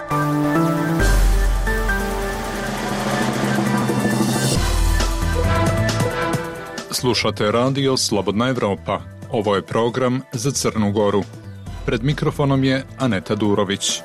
Slušate radio Slobodna Evropa. Ovo je program za Crnu Goru. Pred mikrofonom je Aneta Durović.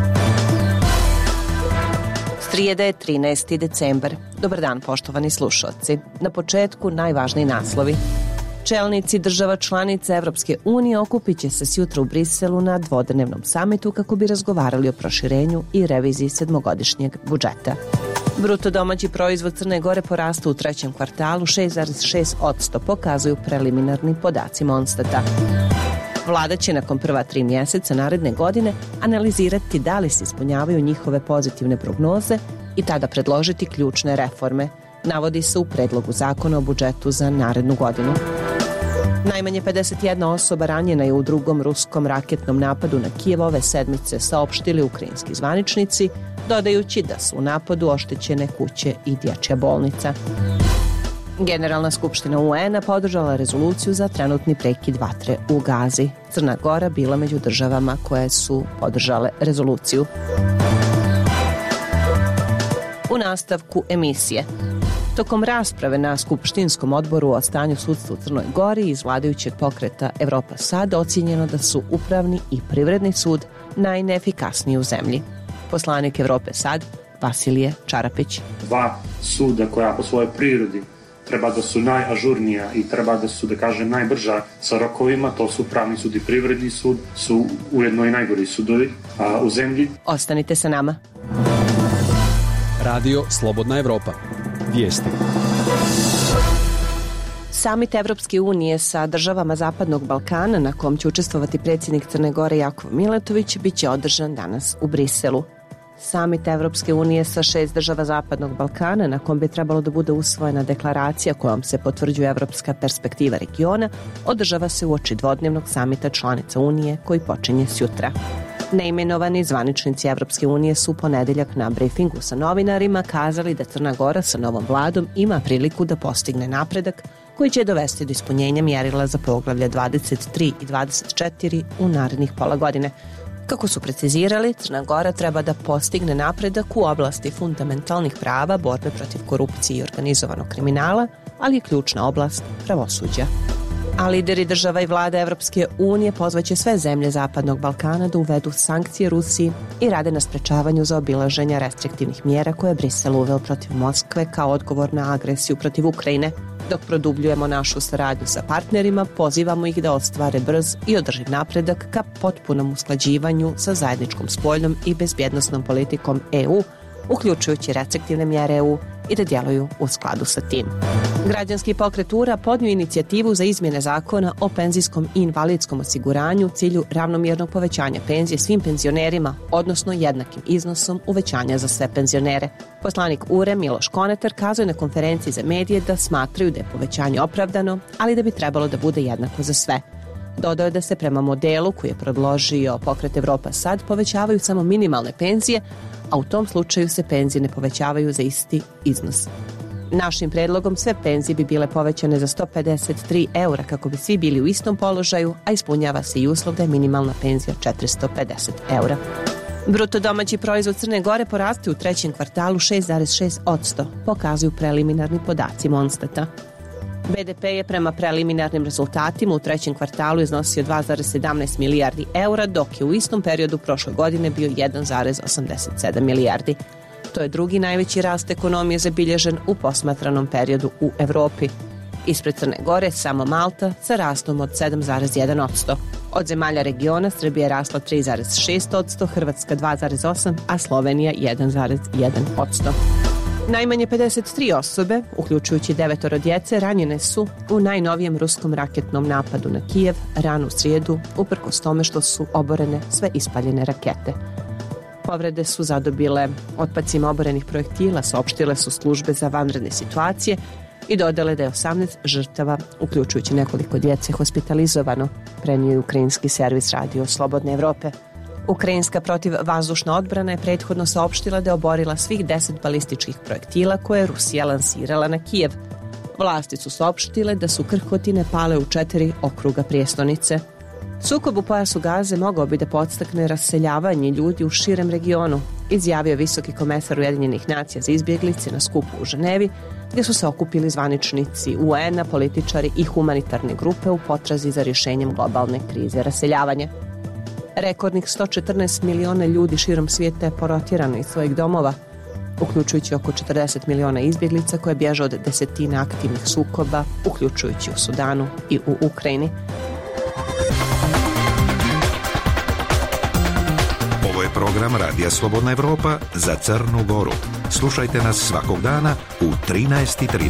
Srijeda je 13. decembar. Dobar dan, poštovani slušalci. Na početku najvažniji naslovi. Čelnici država članica Evropske unije okupit će se sjutra u Briselu na dvodnevnom samitu kako bi razgovarali o proširenju i reviziji sedmogodišnjeg budžeta. Bruto domaći proizvod Crne Gore porastao u trećem kvartalu 6,6%, pokazuju preliminarni podaci Monstata. Vlada će nakon prva 3 mjeseca naredne godine analizirati da li se ispunjavaju njihove pozitivne prognoze i tada predložiti ključne reforme, navodi se u predlogu zakona o budžetu za narednu godinu. Najmanje 51 osoba ranjena je u drugom ruskom raketnom napadu na Kijev ove sedmice, saopštili ukrajinski zvaničnici, dodajući da su u napadu oštećene kuće i dječja bolnica. Generalna skupština UN-a podržala rezoluciju za trenutni prekid vatre u Gazi. Crna Gora bila među državama koje su podržale rezoluciju. U nastavku emisije. Tokom rasprave na Skupštinskom odboru o stanju sudstva u Crnoj Gori iz vladajućeg pokreta Evropa Sad ocijenjeno da su upravni i privredni sud najneefikasniji u zemlji. Poslanik Evrope Sad, Vasilije Čarapić. Dva suda koja po svojoj prirodi treba da su najažurnija i treba da su, da kažem, najbrža sa rokovima, to su Upravni sud i Privredni sud, su ujedno i najgori sudovi u zemlji. Ostanite sa nama. Radio Slobodna Evropa. Vijesti. Samit Evropske unije sa državama Zapadnog Balkana, na kom će učestvovati predsjednik Crne Gore Jakov Milatović, bit će održan danas u Briselu. Samit Evropske unije sa 6 država Zapadnog Balkana, na kom bi trebalo da bude usvojena deklaracija kojom se potvrđuje evropska perspektiva regiona, održava se uoči dvodnevnog samita članica Unije koji počinje sjutra. Neimenovani zvaničnici Evropske unije su u ponedeljak na briefingu sa novinarima kazali da Crna Gora sa novom vladom ima priliku da postigne napredak koji će dovesti do ispunjenja mjerila za poglavlja 23 i 24 u narednih pola godine. Kako su precizirali, Crna Gora treba da postigne napredak u oblasti fundamentalnih prava, borbe protiv korupcije i organizovanog kriminala, ali je ključna oblast pravosuđa. A lideri država i vlada Evropske unije pozvaće sve zemlje Zapadnog Balkana da uvedu sankcije Rusiji i rade na sprečavanju zaobilaženja restriktivnih mjera koje je Brisel uveo protiv Moskve kao odgovor na agresiju protiv Ukrajine. Dok produbljujemo našu saradnju sa partnerima, pozivamo ih da ostvare brz i održiv napredak ka potpunom usklađivanju sa zajedničkom spoljnom i bezbjednosnom politikom EU, uključujući restriktivne mjere EU i da djeluju u skladu sa tim. Građanski pokret URA podnio inicijativu za izmjene zakona o penzijskom i invalidskom osiguranju u cilju ravnomjernog povećanja penzije svim penzionerima, odnosno jednakim iznosom uvećanja za sve penzionere. Poslanik URE Miloš Konetar kazuje na konferenciji za medije da smatraju da je povećanje opravdano, ali da bi trebalo da bude jednako za sve. Dodao je da se prema modelu koji je predložio pokret Evropa Sad povećavaju samo minimalne penzije, a u tom slučaju se penzije ne povećavaju za isti iznos. Našim predlogom sve penzije bi bile povećane za 153 eura kako bi svi bili u istom položaju, a ispunjava se i uslov da je minimalna penzija 450 eura. Bruto domaći proizvod Crne Gore porastao u trećem kvartalu 6,6%, pokazuju preliminarni podaci Monstata. BDP je prema preliminarnim rezultatima u trećem kvartalu iznosio 2,17 milijardi eura, dok je u istom periodu prošle godine bio 1,87 milijardi. To je drugi najveći rast ekonomije zabilježen u posmatranom periodu u Evropi. Ispred Crne Gore samo Malta sa rastom od 7,1%. Od zemalja regiona Srbija je rasla 3,6%, Hrvatska 2,8%, a Slovenija 1,1%. Najmanje 53 osobe, uključujući 9 djece, ranjene su u najnovijem ruskom raketnom napadu na Kijev ranu srijedu, uprkos tome što su oborene sve ispaljene rakete. Povrede su zadobile otpacima oborenih projektila, saopštile su službe za vanredne situacije i dodale da je 18 žrtava, uključujući nekoliko djece, hospitalizovano, prenio je ukrajinski servis Radio Slobodne Evrope. Ukrajinska protivvazdušna odbrana je prethodno saopštila da je oborila svih 10 balističkih projektila koje je Rusija lansirala na Kijev. Vlasti su saopštile da su krhotine pale u 4 okruga prijestolnice. Sukob u pojasu Gaze mogao bi da podstakne raseljavanje ljudi u širem regionu, izjavio visoki komesar Ujedinjenih nacija za izbjeglice na skupu u Ženevi, gdje su se okupili zvaničnici UN-a, političari i humanitarne grupe u potrazi za rješenjem globalne krize raseljavanja. Rekordnih 114 miliona ljudi širom svijeta je porotjerano iz svojih domova, uključujući oko 40 miliona izbjeglica koje bježe od desetina aktivnih sukoba, uključujući u Sudanu i u Ukrajini. Ovo je program Radija Slobodna Evropa za Crnu Goru. Slušajte nas svakog dana u 13:30.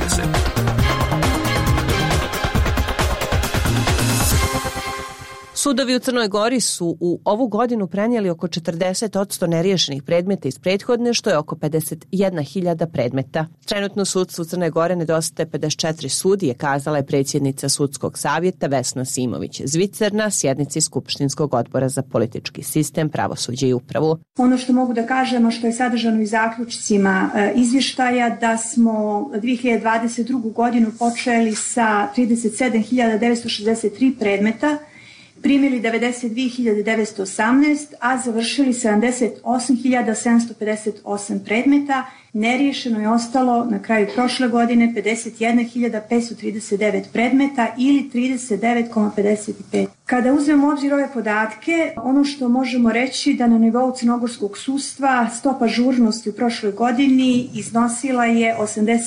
Sudovi u Crnoj Gori su u ovu godinu prenijeli oko 40% neriješenih predmeta iz prethodne, što je oko 51.000 predmeta. Trenutno sudstvu Crne Gore nedostaje 54 sudije, kazala je predsjednica Sudskog savjeta Vesna Simović-Zvicer na sjednici Skupštinskog odbora za politički sistem, pravosuđe i upravu. Ono što mogu da kažemo, što je sadržano u zaključcima izvještaja, da smo 2022. godinu počeli sa 37.963 predmeta, primili 92.918, a završili 78.758 predmeta. Neriješeno je ostalo na kraju prošle godine 51.539 predmeta ili 39,55%. Kada uzmemo u obzir ove podatke, ono što možemo reći da na nivou crnogorskog sudstva stopa ažurnosti u prošloj godini iznosila je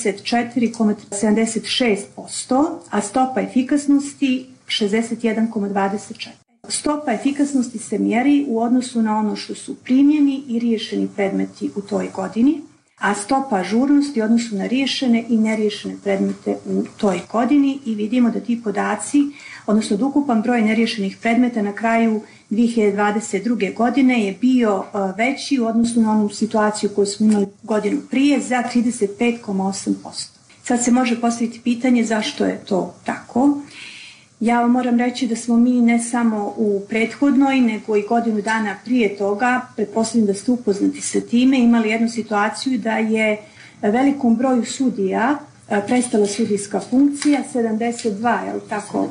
84,76%, a stopa efikasnosti 61,24%. Stopa efikasnosti se mjeri u odnosu na ono što su primljeni i riješeni predmeti u toj godini, a stopa ažurnosti u odnosu na riješene i neriješene predmete u toj godini, i vidimo da ti podaci, odnosno da ukupan broj neriješenih predmeta na kraju 2022. godine je bio veći u odnosu na onu situaciju koju smo imali godinu prije za 35,8%. Sad se može postaviti pitanje zašto je to tako. Ja vam moram reći da smo mi ne samo u prethodnoj, nego i godinu dana prije toga, pretpostavljam da ste upoznati sa time, imali jednu situaciju da je velikom broju sudija prestala sudijska funkcija, 72, je li tako,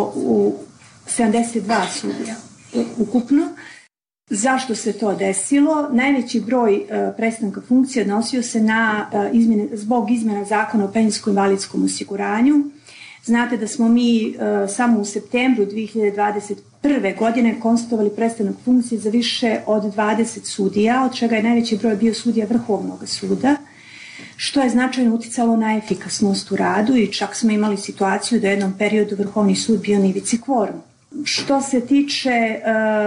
72 sudija ukupno. Zašto se to desilo? Najveći broj prestanka funkcije odnosio se na zbog izmjena zakona o penzijsko-invalidskom osiguranju. Znate da smo mi samo u septembru 2021. godine konstatovali prestanak funkcije za više od 20 sudija, od čega je najveći broj bio sudija Vrhovnog suda, što je značajno uticalo na efikasnost u radu i čak smo imali situaciju da u jednom periodu Vrhovni sud bio na ivici kvoruma. Što se tiče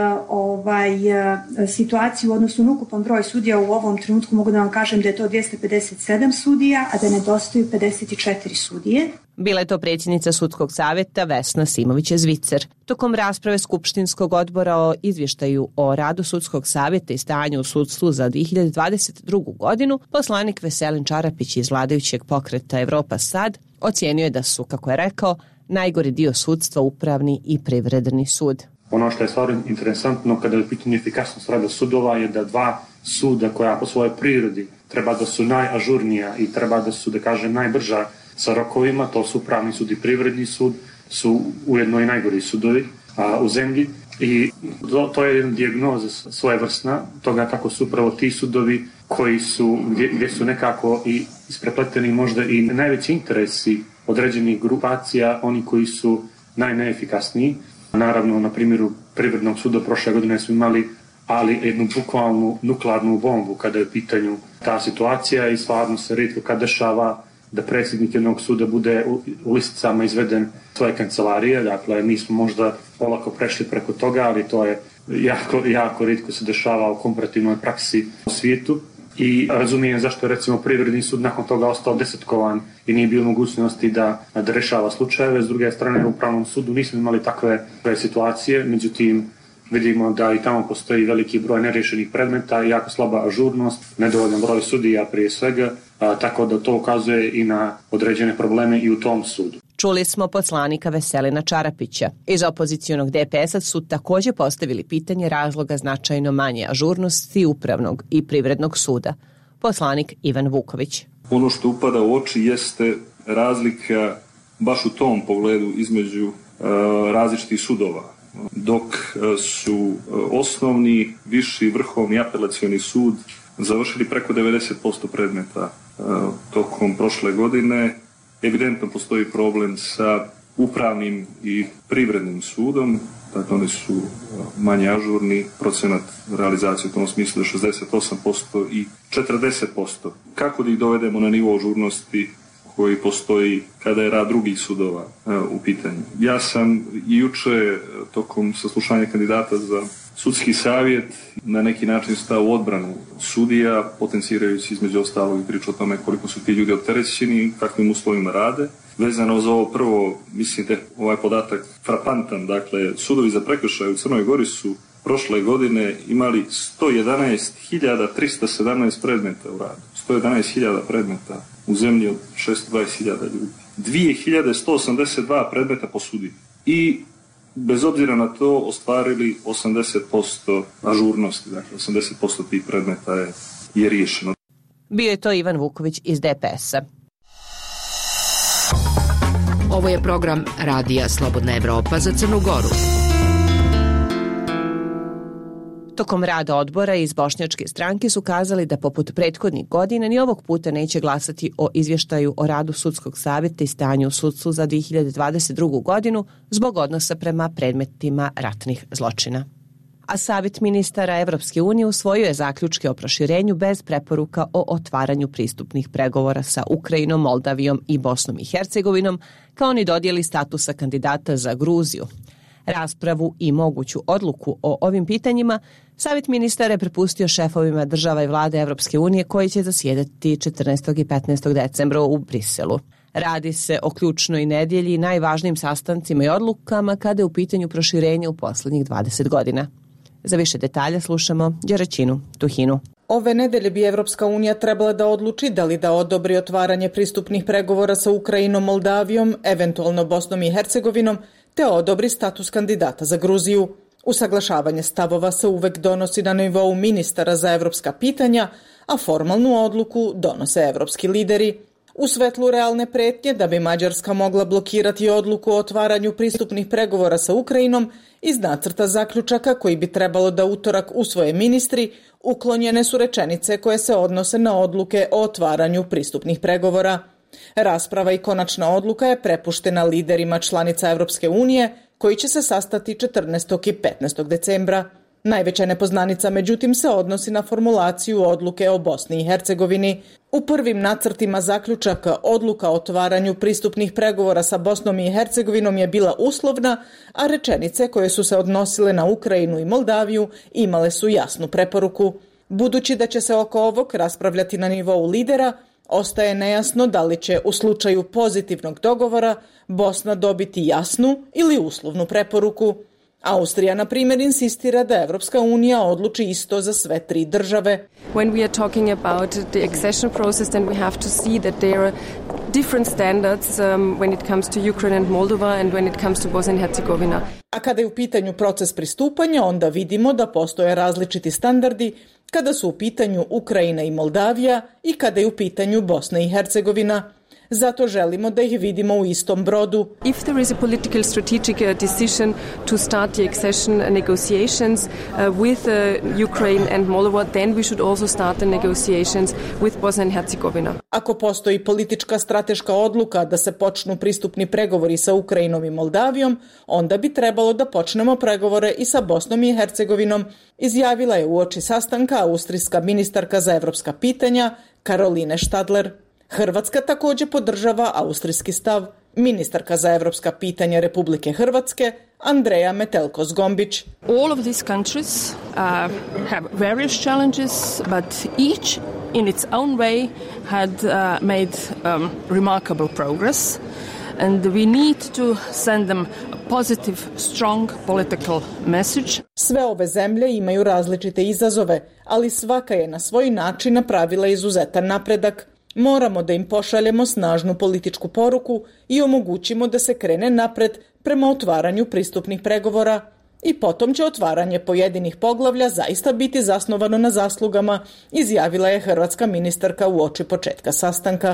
situacije u odnosu na ukupan broj sudija, u ovom trenutku mogu da vam kažem da je to 257 sudija, a da nedostaju 54 sudije. Bila je to predsjednica Sudskog savjeta Vesna Simović-Zvicer. Tokom rasprave Skupštinskog odbora o izvještaju o radu Sudskog savjeta i stanju u sudstvu za 2022. godinu, poslanik Veselin Čarapić iz vladajućeg pokreta Evropa Sad ocijenio je da su, kako je rekao, najgori dio sudstva upravni i privredni sud. Ono što je stvarno interesantno kada je u pitanju efikasnost rada sudova je da dva suda koja po svojoj prirodi treba da su najažurnija i treba da su, da kažem, najbrža sa rokovima, to su upravni sud i privredni sud, su ujedno i najgori sudovi u zemlji, i to je jedna dijagnoza svojevrsna toga kako su upravo ti sudovi koji su, gdje su nekako i isprepleteni možda i najveći interesi određenih grupacija, oni koji su najneefikasniji. Naravno, na primjeru privrednog suda prošle godine smo imali jednu bukvalnu nuklearnu bombu kada je u pitanju ta situacija, i stvarno se rijetko kad dešava da predsjednik jednog suda bude u listicama izveden svoje kancelarije. Dakle, mi smo možda olako prešli preko toga, ali to je jako rijetko se dešava u komparativnoj praksi u svijetu. I razumijem zašto je, recimo, privredni sud nakon toga ostao desetkovan i nije bilo mogućnosti da rešava slučajeve. S druge strane, u upravnom sudu nismo imali takve situacije, međutim vidimo da i tamo postoji veliki broj nerješenih predmeta, jako slaba ažurnost, nedovoljan broj sudija prije svega, tako da to ukazuje i na određene probleme i u tom sudu. Čuli smo poslanika Veselina Čarapića. Iz opozicionog DPS-a su također postavili pitanje razloga značajno manje ažurnosti upravnog i privrednog suda. Poslanik Ivan Vuković. Ono što upada u oči jeste razlika baš u tom pogledu između različitih sudova. dok su osnovni, viši, vrhovni, apelacioni sud završili preko 90% predmeta tokom prošle godine. Evidentno postoji problem sa upravnim i privrednim sudom, dakle oni su manje ažurni, procenat realizacije u tom smislu je 68% i 40%. Kako da ih dovedemo na nivo ažurnosti koji postoji kada je rad drugih sudova u pitanju? Ja sam i juče tokom saslušanja kandidata za sudski savjet na neki način stao u odbranu sudija, potencirajući između ostalog i priču o tome koliko su ti ljudi opterećeni i kakvim uslovima rade. Vezano za ovo prvo, mislim da ovaj podatak frapantan, dakle sudovi za prekršaje u Crnoj Gori su prošle godine imali 111.317 predmeta u radu. 111.000 predmeta u zemlji od 620.000 ljudi. 2.182 predmeta po sudiji. I bez obzira na to ostvarili 80% ažurnosti, dakle 80% tih predmeta je riješeno. Bio je to Ivan Vuković iz DPS-a. Ovo je program Radija Slobodna Evropa za Crnu Goru. Tokom rada odbora iz Bošnjačke stranke su kazali da poput prethodnih godina ni ovog puta neće glasati o izvještaju o radu sudskog savjeta i stanju u sudstvu za 2022. godinu zbog odnosa prema predmetima ratnih zločina. A Savjet ministara Evropske unije usvojio je zaključke o proširenju bez preporuka o otvaranju pristupnih pregovora sa Ukrajinom, Moldavijom i Bosnom i Hercegovinom, kao ni dodjeli statusa kandidata za Gruziju. Raspravu i moguću odluku o ovim pitanjima Savjet ministara je prepustio šefovima država i vlade Evropske unije koji će zasjedati 14. i 15. decembra u Briselu. Radi se o ključnoj nedjelji i najvažnijim sastancima i odlukama kada je u pitanju proširenje u posljednjih 20 godina. Za više detalja slušamo Đeraćinu Tuhinu. Ove nedelje bi Evropska unija trebala da odluči da li da odobri otvaranje pristupnih pregovora sa Ukrajinom, Moldavijom, eventualno Bosnom i Hercegovinom, te odobri status kandidata za Gruziju. Usaglašavanje stavova se uvek donosi na nivou ministara za evropska pitanja, a formalnu odluku donose evropski lideri. U svetlu realne pretnje da bi Mađarska mogla blokirati odluku o otvaranju pristupnih pregovora sa Ukrajinom, iz nacrta zaključaka koji bi trebalo da utorak usvoje ministri, uklonjene su rečenice koje se odnose na odluke o otvaranju pristupnih pregovora. Rasprava i konačna odluka je prepuštena liderima članica Evropske unije, koji će se sastati 14. i 15. decembra. Najveća nepoznanica, međutim, se odnosi na formulaciju odluke o Bosni i Hercegovini. U prvim nacrtima zaključaka odluka o otvaranju pristupnih pregovora sa Bosnom i Hercegovinom je bila uslovna, a rečenice koje su se odnosile na Ukrajinu i Moldaviju imale su jasnu preporuku. Budući da će se oko ovog raspravljati na nivou lidera, ostaje nejasno da li će u slučaju pozitivnog dogovora Bosna dobiti jasnu ili uslovnu preporuku. Austrija, na primjer, insistira da Evropska unija odluči isto za sve tri države. When we are talking about the accession process, then we have to see that there are different standards when it comes to Ukraine and Moldova and when it comes to Bosnia and Herzegovina. A kada je u pitanju proces pristupanja, onda vidimo da postoje različiti standardi kada su u pitanju Ukrajina i Moldavija i kada je u pitanju Bosna i Hercegovina. Zato želimo da ih vidimo u istom brodu. If there is a political strategic decision to start the accession negotiations with Ukraine and Moldova, then we should also start the negotiations with Bosnia and Herzegovina. Ako postoji politička strateška odluka da se počnu pristupni pregovori sa Ukrajinom i Moldavijom, onda bi trebalo da počnemo pregovore i sa Bosnom i Hercegovinom, izjavila je uoči sastanka austrijska ministarka za evropska pitanja Karoline Štadler. Hrvatska također podržava austrijski stav. Ministarka za evropska pitanja Republike Hrvatske Andreja Metelko-Zgombić. All of these countries have various challenges, but each in its own way had made remarkable progress. And we need to send them a positive, strong political message. Sve ove zemlje imaju različite izazove, ali svaka je na svoj način napravila izuzetan napredak. Moramo da im pošaljemo snažnu političku poruku i omogućimo da se krene napred prema otvaranju pristupnih pregovora i potom će otvaranje pojedinih poglavlja zaista biti zasnovano na zaslugama, izjavila je hrvatska ministarka uoči početka sastanka.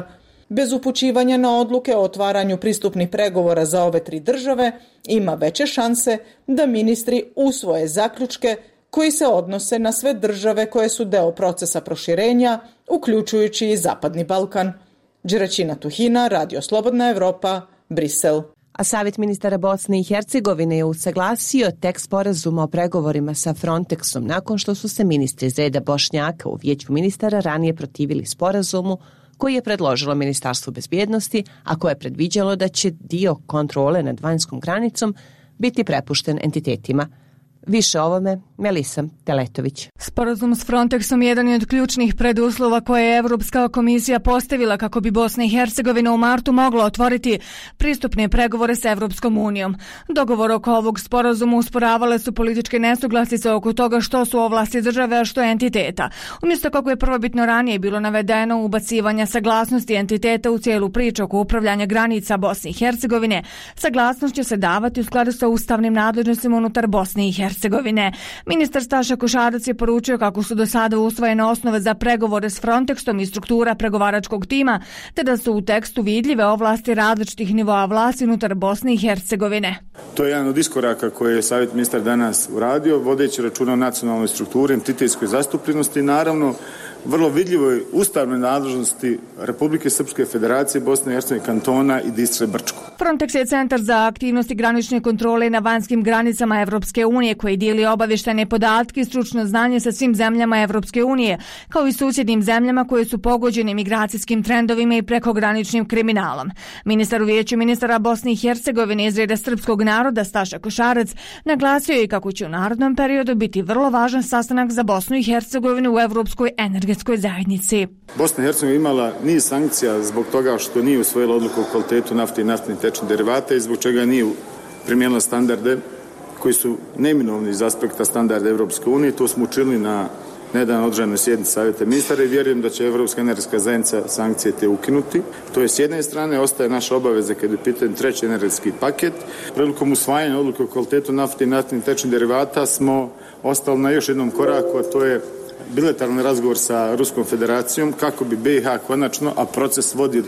bez upućivanja na odluke o otvaranju pristupnih pregovora za ove 3 države, ima veće šanse da ministri usvoje zaključke koji se odnose na sve države koje su deo procesa proširenja, uključujući i Zapadni Balkan. Đeraćina Tuhina, Radio Slobodna Evropa, Brisel. A Savjet ministara Bosne i Hercegovine je usaglasio tekst sporazuma o pregovorima sa Frontexom nakon što su se ministri iz reda Bošnjaka u Vijeću ministara ranije protivili sporazumu koji je predložilo Ministarstvo bezbjednosti, a koje je predviđalo da će dio kontrole nad vanjskom granicom biti prepušten entitetima. Više o ovome, Melisa Teletović. Sporazum s Frontexom jedan je od ključnih preduslova koje je Evropska komisija postavila kako bi Bosna i Hercegovina u martu mogla otvoriti pristupne pregovore s Evropskom unijom. Dogovor oko ovog sporazuma usporavale su političke nesuglasice oko toga što su ovlasti države, a što je entiteta. Umjesto kako je prvobitno ranije bilo navedeno ubacivanja saglasnosti entiteta u cijelu priču oko upravljanja granica Bosne i Hercegovine, saglasnost će se davati u skladu sa ustavnim nadležnostima unutar Bosne i Hercegovine. Ministar Staša Košarac je poručio kako su do sada usvojene osnove za pregovore s Frontexom i struktura pregovaračkog tima, te da su u tekstu vidljive ovlasti različitih nivoa vlasti unutar Bosne i Hercegovine. To je jedan od iskoraka koje je Savjet ministar danas uradio, vodeći računa o nacionalnoj strukturi, entitetskoj zastupljenosti i naravno vrlo vidljivoj ustavnoj nadležnosti Republike Srpske Federacije, Bosne i Hercegovine, kantona i Distre Brčko. Frontex je centar za aktivnosti granične kontrole na vanjskim granicama Evropske unije koji dijeli obavještajne podatke i stručno znanje sa svim zemljama Evropske unije, kao i susjednim zemljama koje su pogođene migracijskim trendovima i prekograničnim kriminalom. Ministar u Vijeću ministara Bosne i Hercegovine iz reda srpskog naroda Staša Košarac naglasio je kako će u narednom periodu biti vrlo važan sastanak za Bosnu i Hercegovinu u Evropskoj energetskoj zajednici. Bosna i Hercegovina imala niz sankcija zbog toga što nije usvojila odluku o kvalitetu nafte i naftnih tečnih derivata i zbog čega nije primijenila standarde koji su neminovni iz aspekta standarda Evropske unije. To smo učinili na nedavno održanoj sjednici Savjeta ministara i vjerujem da će Evropska energetska zajednica sankcije te ukinuti. To je s jedne strane, ostaje naša obaveza kada je pitan treći energetski paket. Prilikom usvajanja odluke o kvalitetu nafte i naftnih tečnih derivata smo ostali na još jednom koraku, a to je bilateralni razgovor sa Ruskom federacijom kako bi BiH konačno, a proces vodi od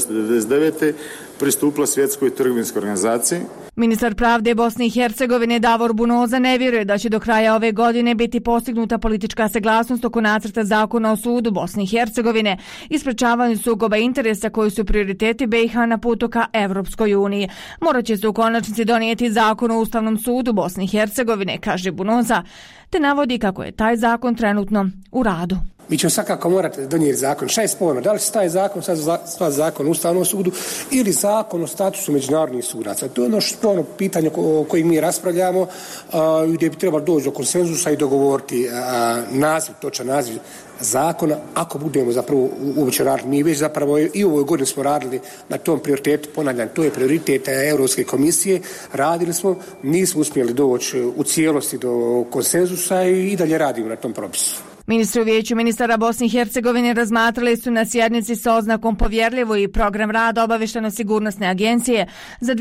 1999. pristupila Svjetskoj trgovinskoj organizaciji. Ministar pravde Bosne i Hercegovine Davor Bunoza ne vjeruje da će do kraja ove godine biti postignuta politička saglasnost oko nacrta zakona o sudu Bosne i Hercegovine i sprečavanju sukoba interesa koji su prioriteti BiH na putu ka Evropskoj uniji. Morat će se u konačnici donijeti zakon o Ustavnom sudu Bosne i Hercegovine, kaže Bunoza, te navodi kako je taj zakon trenutno u radu. Mi ćemo svakako morati donijeti zakon. Šta je sporno? Da li se taj zakon sad zakon o Ustavnom sudu ili zakon o statusu međunarodnih sudaca? To je ono sporno pitanje o kojem mi raspravljamo, gdje bi trebalo doći do konsenzusa i dogovoriti točan naziv zakona, ako budemo zapravo uopće radili. Mi već zapravo i u ovoj godini smo radili na tom prioritetu, ponavljam, to je prioritet Europske komisije, radili smo, nismo uspjeli doći u cijelosti do konsenzusa i dalje radimo na tom propisu. Ministri u Vijeću ministara Bosne i Hercegovine razmatrali su na sjednici sa oznakom povjerljivo i program rada obavještajno-sigurnosne agencije za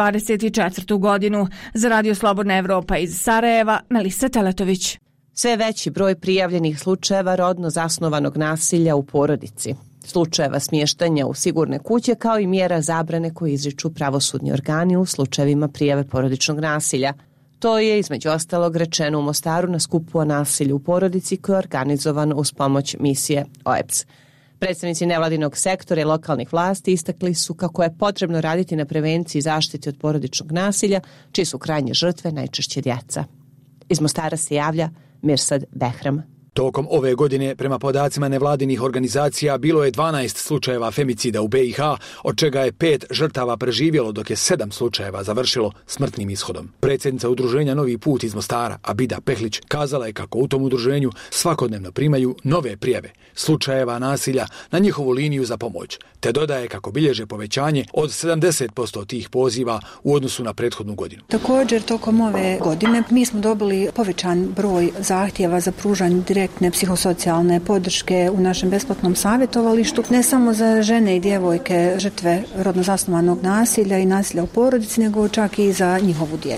2024. godinu. Za Radio Slobodna Evropa iz Sarajeva, Melisa Teletović. Sve veći broj prijavljenih slučajeva rodno zasnovanog nasilja u porodici, slučajeva smještanja u sigurne kuće kao i mjera zabrane koje izriču pravosudni organi u slučajevima prijave porodičnog nasilja. To je između ostalog rečeno u Mostaru na skupu o nasilju u porodici koji je organizovan uz pomoć misije OEBS. Predstavnici nevladinog sektora i lokalnih vlasti istakli su kako je potrebno raditi na prevenciji i zaštiti od porodičnog nasilja, čiji su krajnje žrtve najčešće djeca. Iz Mostara se javlja Mirsad Behram. Tokom ove godine, prema podacima nevladinih organizacija, bilo je 12 slučajeva femicida u BiH, od čega je 5 žrtava preživjelo, dok je 7 slučajeva završilo smrtnim ishodom. Predsjednica udruženja Novi put iz Mostara, Abida Pehlić, kazala je kako u tom udruženju svakodnevno primaju nove prijave slučajeva nasilja na njihovu liniju za pomoć, te dodaje kako bilježe povećanje od 70% tih poziva u odnosu na prethodnu godinu. Također, tokom ove godine mi smo dobili povećan broj zahtjeva za pružanje direktne psihosocijalne podrške u našem besplatnom savjetovalištu, ne samo za žene i djevojke žrtve rodno zasnovanog nasilja i nasilja u porodici, nego čak i za njihovu djecu.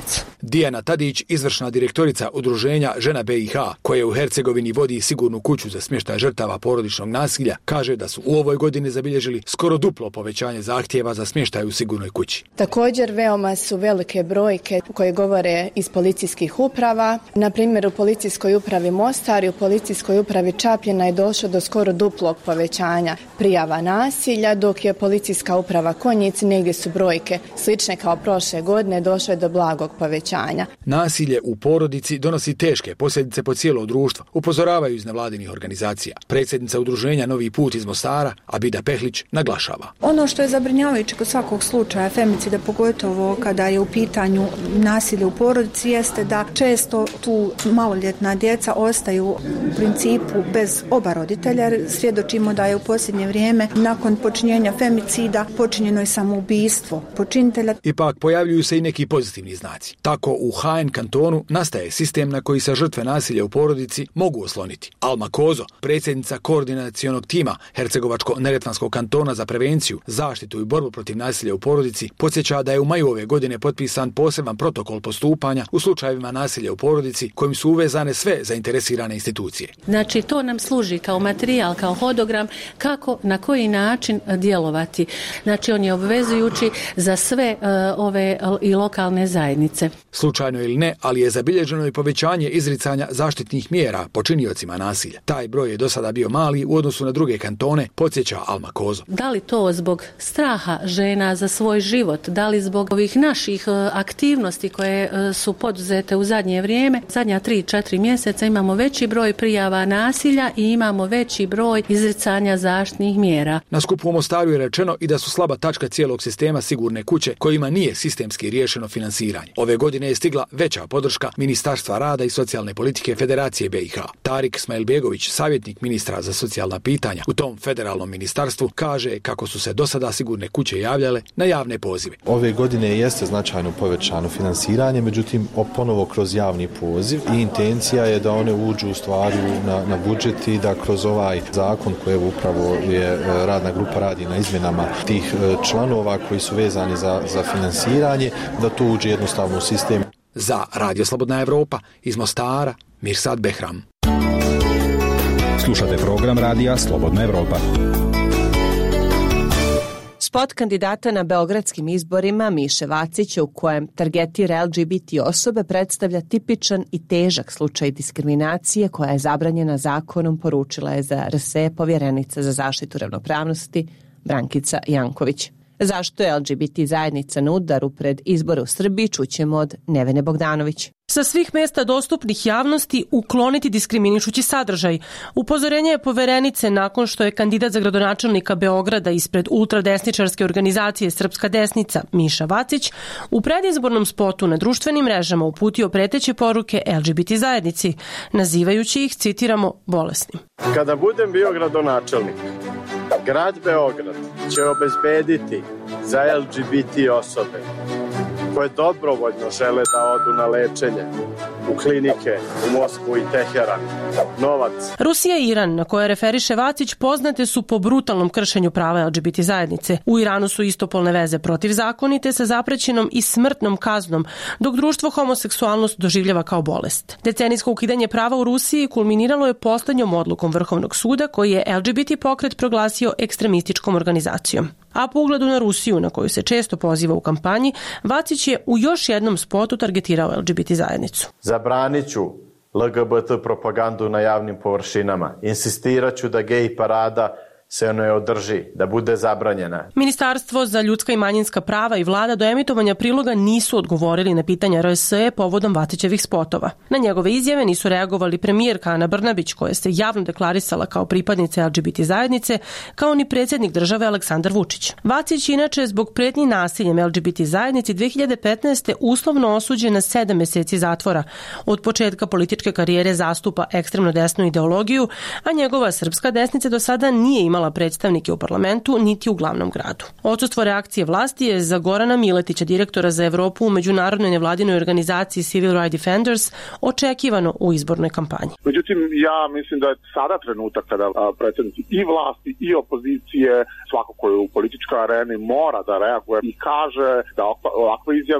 Dijana Tadić, izvršna direktorica Udruženja Žena BiH, koje u Hercegovini vodi sigurnu kuću za smještaj žrtava porodičnog nasilja, kaže da su u ovoj godini zabilježili skoro duplo povećanje zahtjeva za smještaj u sigurnoj kući. Također veoma su velike brojke koje govore iz policijskih uprava. Na primjer, u policijskoj upravi Mostar i u policijskoj upravi Čapljina je došlo do skoro duplog povećanja prijava nasilja, dok je policijska uprava Konjic, negdje su brojke slične kao prošle godine, došlo je do blagog povećanja. Nasilje u porodici donosi teške posljedice po cijelo društvo, upozoravaju iz nevladinih organizacija. Predsjednica Udruženja Novi put iz Mostara, Abida Pehlić, naglašava. Ono što je zabrinjavajuće kod svakog slučaja femicida, pogotovo kada je u pitanju nasilje u porodici, jeste da često tu maloljetna djeca ostaju u principu bez oba roditelja. Svjedočimo da je u posljednje vrijeme nakon počinjenja femicida počinjeno i samoubistvo počinitelja. Ipak pojavljuju se i neki pozitivni znaci. Tako u HN kantonu nastaje sistem na koji se žrtve nasilja u porodici mogu osloniti. Alma Kozo, predsjednica koordinacionog tima Hercegovačko-neretvanskog kantona za prevenciju, zaštitu i borbu protiv nasilja u porodici, podsjeća da je u maju ove godine potpisan poseban protokol postupanja u slučajevima nasilja u porodici kojim su uvezane sve zainteresirane institucije. Znači, to nam služi kao materijal, kao hodogram kako, na koji način djelovati. Znači, on je obvezujući za sve ove i lokalne zajednice. Slučajno ili ne, ali je zabilježeno i povećanje izricanja zaštitnih mjera počiniocima nasilja. Taj broj je do sada bio mali u odnosu na druge kantone, podsjeća Alma Kozo. Da li to zbog straha žena za svoj život, da li zbog ovih naših aktivnosti koje su poduzete u zadnje vrijeme, zadnja 3-4 mjeseca imamo veći broj prijava nasilja i imamo veći broj izricanja zaštitnih mjera. Na skupu u Mostaru je rečeno i da su slaba tačka cijelog sistema sigurne kuće kojima nije sistemski riješeno finansiranje. Ove godine je stigla veća podrška Ministarstva rada i socijalne politike Federacije BiH. Tarik Smailbegović, savjetnik ministra za socijalna pitanja u tom federalnom ministarstvu, kaže kako su se do sada sigurne kuće javljale na javne pozive. Ove godine jeste značajno povećano finansiranje, međutim ponovo kroz javni poziv i intencija je da one uđu u stvari na budžet i da kroz ovaj zakon koji upravo je radna grupa radi na izmjenama tih članova koji su vezani za finansiranje, da to uđe jednostavno u sistem. Za Radio Slobodna Evropa iz Mostara, Mirsad Behram. Slušate program Radija Slobodna Evropa. Spot kandidata na beogradskim izborima Miše Vacića, u kojem targetira LGBT osobe, predstavlja tipičan i težak slučaj diskriminacije koja je zabranjena zakonom, poručila je za RSE povjerenica za zaštitu ravnopravnosti Brankica Janković. Zašto je LGBT zajednica na udaru pred izbore u Srbiji, čućemo od Nevene Bogdanović. Sa svih mjesta dostupnih javnosti ukloniti diskriminišući sadržaj. Upozorenje je poverenice nakon što je kandidat za gradonačelnika Beograda ispred ultradesničarske organizacije Srpska desnica Miša Vacić u predizbornom spotu na društvenim mrežama uputio preteće poruke LGBT zajednici, nazivajući ih, citiramo, bolesnim. Kada budem bio gradonačelnik, grad Beograd će obezbediti za LGBT osobe koje dobrovoljno žele da odu na lečenje u klinike u Moskvu i Teheran novac. Rusija i Iran, na koje referiše Vacić, poznate su po brutalnom kršenju prava LGBT zajednice. U Iranu su istopolne veze protivzakonite sa zaprećenom i smrtnom kaznom, dok društvo homoseksualnost doživljava kao bolest. Decenijsko ukidanje prava u Rusiji kulminiralo je posljednjom odlukom Vrhovnog suda koji je LGBT pokret proglasio ekstremističkom organizacijom. A po ugledu na Rusiju, na koju se često poziva u kampanji, Vacić je u još jednom spotu targetirao LGBT zajednicu. Zabranit ću LGBT propagandu na javnim površinama. Insistirat ću da gej parada se ne održi, da bude zabranjena. Ministarstvo za ljudska i manjinska prava i vlada do emitovanja priloga nisu odgovorili na pitanja RSE povodom Vacićevih spotova. Na njegove izjave nisu reagovali premijerka Ana Brnabić, koja se javno deklarisala kao pripadnica LGBT zajednice, kao ni predsjednik države Aleksandar Vučić. Vacić inače zbog pretnji nasiljem LGBT zajednici 2015. uslovno osuđen na 7 mjeseci zatvora. Od početka političke karijere zastupa ekstremno desnu ideologiju, a njegova srpska desnica do sada nije imala predstavnike u parlamentu niti u glavnom gradu. Odsustvo reakcije vlasti je za Gorana Miletića, direktora za Evropu u međunarodnoj nevladinoj organizaciji Civil Rights Defenders, očekivano u izbornoj kampanji. Međutim, ja mislim da je sada trenutak kada predstavnici i vlasti i opozicije, svako ko je u političkoj areni, mora da reaguje i kaže da ovakve izjave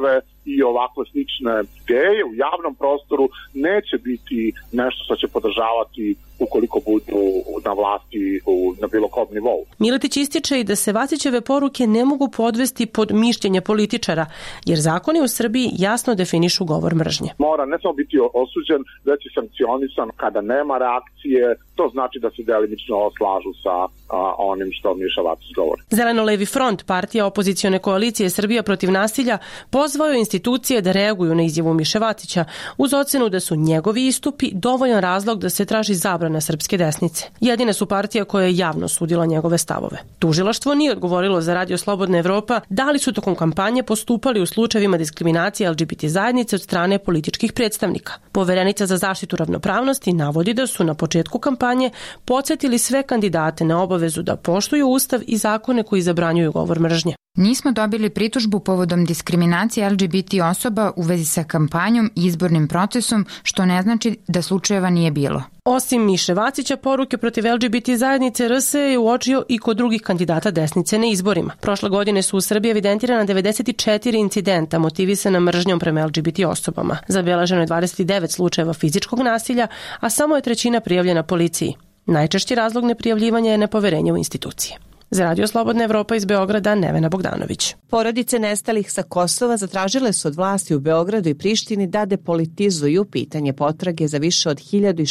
i ovakve slične ideje u javnom prostoru neće biti nešto što će podržavati ukoliko budu na vlasti na bilo kom nivou. Miletić ističe i da se Vacićeve poruke ne mogu podvesti pod mišljenje političara, jer zakoni u Srbiji jasno definišu govor mržnje. Mora ne samo biti osuđen, već i sankcionisan kada nema reakcije, to znači da se delimično slažu sa onim što Miša Vacić govori. Zeleno-levi front, partija opozicione koalicije Srbija protiv nasilja, pozvao je institucije da reaguju na izjavu Miše Vacića uz ocenu da su njegovi istupi dovoljan razlog da se traži zabrana srpske desnice. Jedine su partija koja je javno sudila njegove stavove. Tužilaštvo nije odgovorilo za Radio Slobodna Evropa da li su tokom kampanje postupali u slučajevima diskriminacije LGBT zajednice od strane političkih predstavnika. Poverenica za zaštitu ravnopravnosti navodi da su na početku kampanje podsjetili sve kandidate na obavezu da poštuju Ustav i zakone koji zabranjuju govor mržnje. Nismo dobili pritužbu povodom diskriminacije LGBT osoba u vezi sa kampanjom i izbornim procesom, što ne znači da slučajeva nije bilo. Osim Miše Vacića, poruke protiv LGBT zajednice RS je uočio i kod drugih kandidata desnice na izborima. Prošle godine su u Srbiji evidentirana 94 incidenta motivisana mržnjom prema LGBT osobama. Zabeleženo je 29 slučajeva fizičkog nasilja, a samo je 1/3 prijavljena policiji. Najčešći razlog neprijavljivanja je nepoverenje u institucije. Za Radio Slobodna Evropa iz Beograda, Nevena Bogdanović. Porodice nestalih sa Kosova zatražile su od vlasti u Beogradu i Prištini da depolitizuju pitanje potrage za više od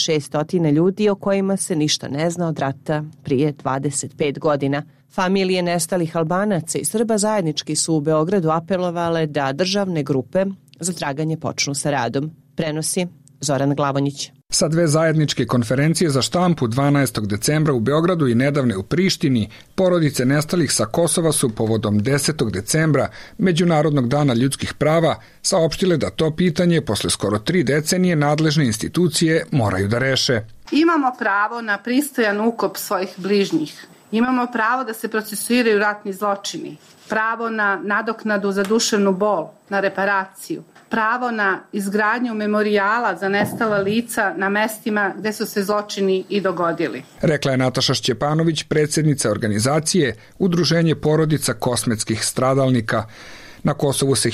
1600 ljudi o kojima se ništa ne zna od rata prije 25 godina. Familije nestalih Albanaca i Srba zajednički su u Beogradu apelovale da državne grupe za traganje počnu sa radom. Prenosi Zoran Glavonjić. Sa 2 zajedničke konferencije za štampu 12. decembra u Beogradu i nedavne u Prištini, porodice nestalih sa Kosova su povodom 10. decembra, Međunarodnog dana ljudskih prava, saopštile da to pitanje posle skoro 3 decenije nadležne institucije moraju da reše. Imamo pravo na pristojan ukop svojih bližnjih. Imamo pravo da se procesuiraju ratni zločini. Pravo na nadoknadu za duševnu bol, na reparaciju. Pravo na izgradnju memorijala za nestala lica na mestima gde su se zločini i dogodili. Rekla je Nataša Šćepanović, predsjednica organizacije Udruženje porodica kosmetskih stradalnika. Na Kosovu se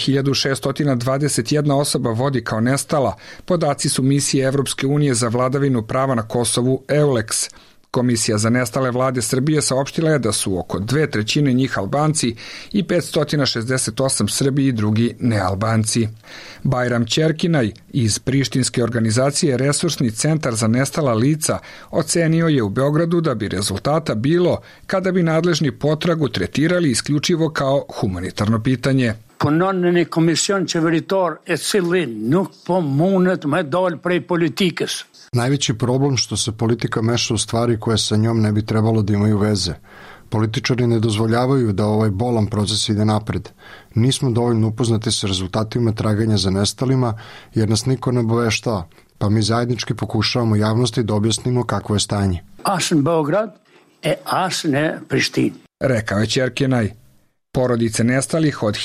1621 osoba vodi kao nestala. Podaci su misije Evropske unije za vladavinu prava na Kosovu EULEX. Komisija za nestale vlade Srbije saopštila je da su oko 2/3 njih Albanci i 568 Srbi i drugi nealbanci. Bajram Ćerkinaj iz prištinske organizacije Resursni centar za nestala lica ocenio je u Beogradu da bi rezultata bilo kada bi nadležni potragu tretirali isključivo kao humanitarno pitanje. Punën e komision qeveritar e cili nuk po mundet me dal prej politikës. Najveći problem što se politika meša u stvari koje sa njom ne bi trebalo da imaju veze. Političari ne dozvoljavaju da ovaj bolan proces ide napred. Nismo dovoljno upoznati sa rezultatima traganja za nestalima jer nas niko ne obaveštava, pa mi zajednički pokušavamo javnosti da objasnimo kakvo je stanje. Asën Beograd asën Prištin. Rekao je Ćerkinaj. Porodice nestalih od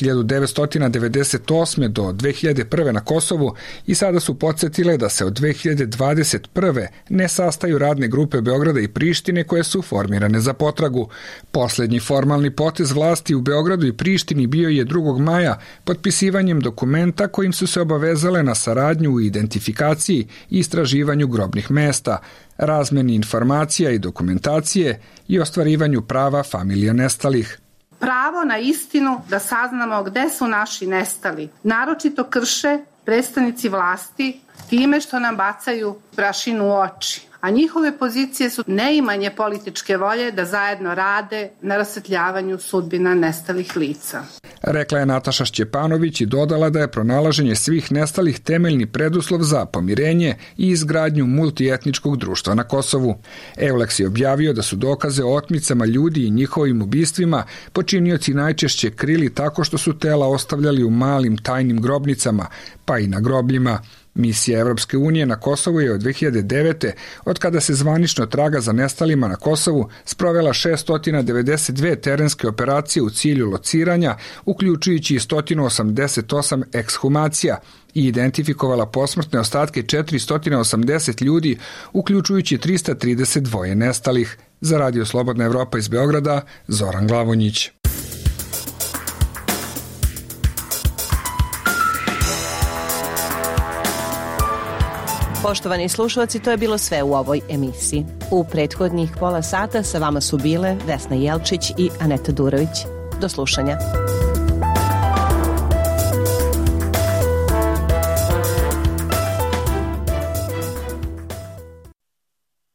1998. do 2001. na Kosovu i sada su podsjetile da se od 2021. ne sastaju radne grupe Beograda i Prištine koje su formirane za potragu. Posljednji formalni potez vlasti u Beogradu i Prištini bio je 2. maja potpisivanjem dokumenta kojim su se obavezale na saradnju u identifikaciji i istraživanju grobnih mesta, razmeni informacija i dokumentacije i ostvarivanju prava familija nestalih. Pravo na istinu da saznamo gde su naši nestali naročito krše predstavnici vlasti time što nam bacaju prašinu u oči, a njihove pozicije su neimanje političke volje da zajedno rade na rasvetljavanju sudbina nestalih lica. Rekla je Nataša Šćepanović i dodala da je pronalaženje svih nestalih temeljni preduslov za pomirenje i izgradnju multietničkog društva na Kosovu. EULEX je objavio da su dokaze o otmicama ljudi i njihovim ubistvima počinioci najčešće krili tako što su tela ostavljali u malim tajnim grobnicama, pa i na grobljima. Misija Evropske unije na Kosovu je od 2009. od kada se zvanično traga za nestalima na Kosovu sprovela 692 terenske operacije u cilju lociranja, uključujući 188 ekshumacija i identifikovala posmrtne ostatke 480 ljudi, uključujući 332 nestalih. Za Radio Slobodna Evropa iz Beograda, Zoran Glavonjić. Poštovani slušalci, to je bilo sve u ovoj emisiji. U prethodnih pola sata sa vama su bile Vesna Jelčić i Aneta Durović. Do slušanja.